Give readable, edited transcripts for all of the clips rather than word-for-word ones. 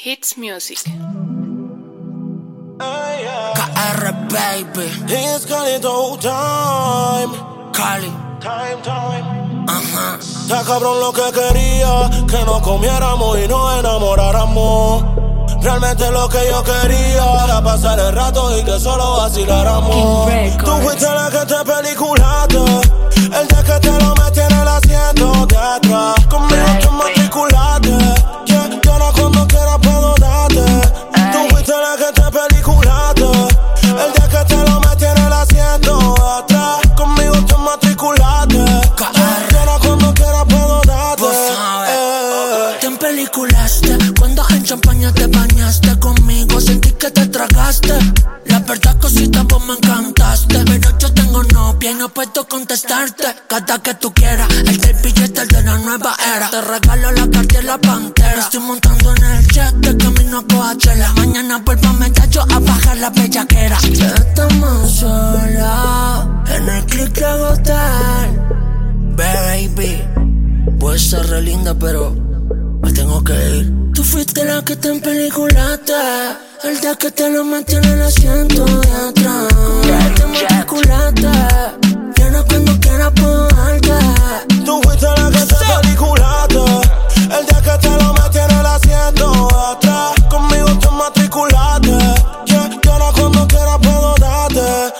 Hits Music. KR baby. It's Cali time. Cali. Time. Ajá. Está cabrón lo que quería, que nos comiéramos y nos enamoráramos. Realmente lo que yo quería era pasar el rato y que solo vaciláramos. Tú fuiste la que te peliculaste, el día que te lo metí en el asiento de atrás. Conmigo te matriculaste, yeah, y ahora cuando quieras puedo darte. Tú fuiste la que te peliculaste, el día que te lo metí en el asiento de atrás. Conmigo te matriculaste, yeah, y ahora cuando quieras puedo darte. Te empeliculaste cuando en champaña te bañaste conmigo, sentí que te tragaste. La verdad, cosita, vos me encantaste. Pero yo tengo novia y no puedo contestarte. Cada que tú quieras, el del billete, el de la nueva era. Te regalo la carta y la pantera. Estoy montando en el jet de camino a Coachella. Mañana vuelvo a medallo a bajar la bellaquera. Estamos sola en el click de hotel. Baby, puedes ser re linda, pero me tengo que ir. Tú fuiste la que te empeliculaste, el día que te lo metí en el asiento de atrás. Te matriculaste, y ahora cuando quieras puedo darte. Tú fuiste la que te peliculaste, el día que te lo metí en el asiento de atrás. Conmigo te matriculaste, yeah, y ahora cuando quieras puedo darte.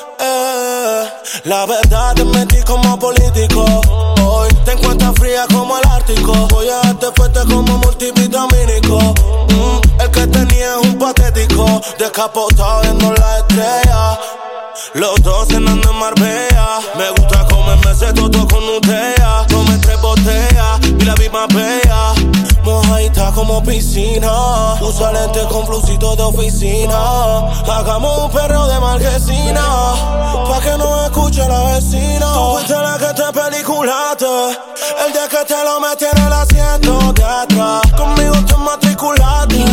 La verdad te metí como político. Hoy te encuentras fría como el Ártico. Voy a darte fuerte como multivitamínico. El que tenía es un patético, descapotado viendo la estrella. Los dos cenando en Marbella. Me gusta comerme ese toto con Nutella. Tomé 3 botellas y la vi más bella. Mojadita como piscina. Usa lentes con flucito de oficina. Hagamos un perreo de marquesina, pa' que no escuche la vecina. Tú fuiste la que te peliculaste, el día que te lo metí en el asiento de atrás. Conmigo te matriculaste,